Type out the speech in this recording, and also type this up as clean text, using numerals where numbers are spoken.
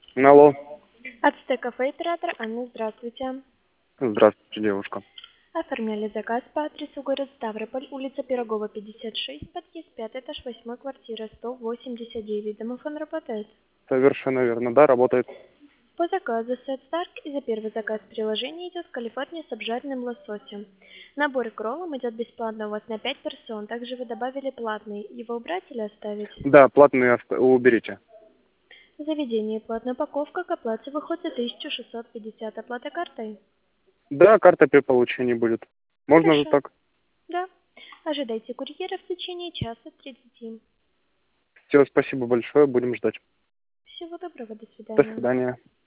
Алло. Ацтек-кафе, оператор Анна, здравствуйте. Здравствуйте, девушка. Оформляли заказ по адресу город Ставрополь, улица Пирогова, 56, подъезд 5, этаж 8, квартира 189. Домофон работает. Совершенно верно. Да, работает. По заказу сет Старк и за первый заказ приложения идет Калифорния с обжаренным лососем. Набор к роллам идет бесплатно у вас на 5 персон. Также вы добавили платный. Его убрать или оставить? Да, платные уберите. Заведение платная упаковка к оплате выходит 1650. Оплата картой? Да, карта при получении будет. Можно же Хорошо. так? Да. Ожидайте курьера в течение часа 30. Все, спасибо большое, будем ждать. Всего доброго, до До свидания. свидания.